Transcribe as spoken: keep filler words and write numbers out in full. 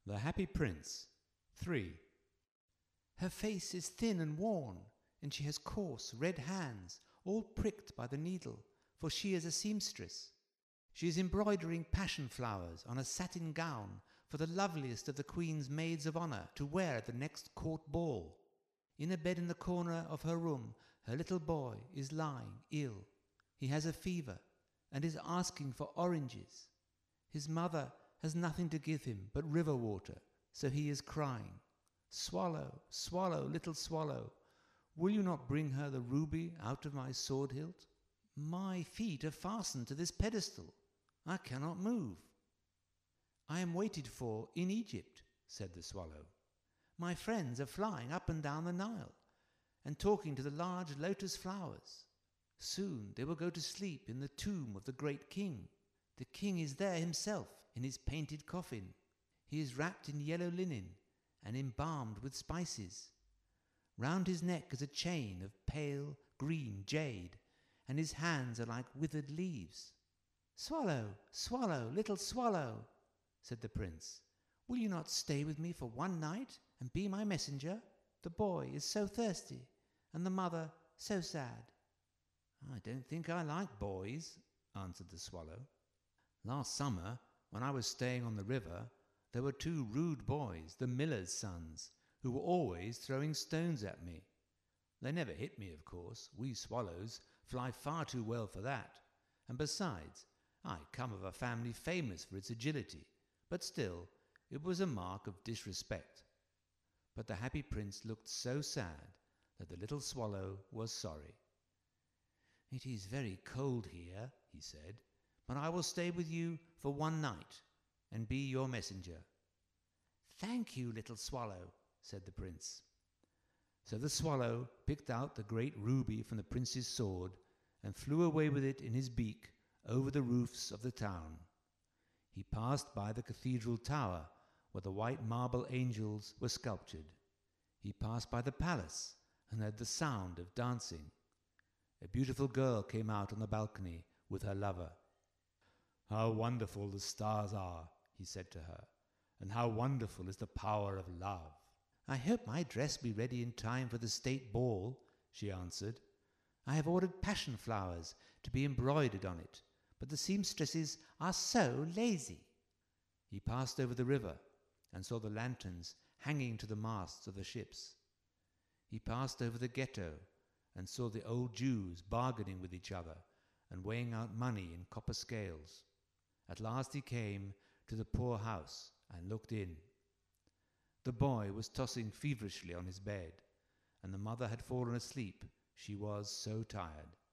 The Happy Prince. three. Her face is thin and worn, and she has coarse red hands, all pricked by the needle, for she is a seamstress. She is embroidering passion flowers on a satin gown for the loveliest of the Queen's maids of honour to wear at the next court ball. In a bed in the corner of her room, her little boy is lying ill. He has a fever, and is asking for oranges. His mother has nothing to give him but river water, so he is crying. Swallow, swallow, little swallow, will you not bring her the ruby out of my sword hilt? My feet are fastened to this pedestal. I cannot move. I am waited for in Egypt, said the swallow. My friends are flying up and down the Nile, and talking to the large lotus flowers. Soon they will go to sleep in the tomb of the great king. The king is there himself in his painted coffin. He is wrapped in yellow linen and embalmed with spices. Round his neck is a chain of pale green jade, and his hands are like withered leaves. Swallow, swallow, little swallow, said the prince, will you not stay with me for one night and be my messenger? The boy is so thirsty, and the mother so sad. I don't think I like boys, answered the swallow. Last summer, when I was staying on the river, there were two rude boys, the miller's sons, who were always throwing stones at me. They never hit me, of course. We swallows fly far too well for that. And besides, I come of a family famous for its agility, but still, it was a mark of disrespect. But the Happy Prince looked so sad that the little swallow was sorry. It is very cold here, he said, but I will stay with you for one night and be your messenger. Thank you, little swallow, said the prince. So the swallow picked out the great ruby from the prince's sword and flew away with it in his beak over the roofs of the town. He passed by the cathedral tower where the white marble angels were sculptured. He passed by the palace and heard the sound of dancing. A beautiful girl came out on the balcony with her lover. How wonderful the stars are, he said to her, and how wonderful is the power of love. I hope my dress be ready in time for the state ball, she answered. I have ordered passion flowers to be embroidered on it, but the seamstresses are so lazy. He passed over the river and saw the lanterns hanging to the masts of the ships. He passed over the ghetto and saw the old Jews bargaining with each other and weighing out money in copper scales. At last he came to the poor house and looked in. The boy was tossing feverishly on his bed, and the mother had fallen asleep. She was so tired.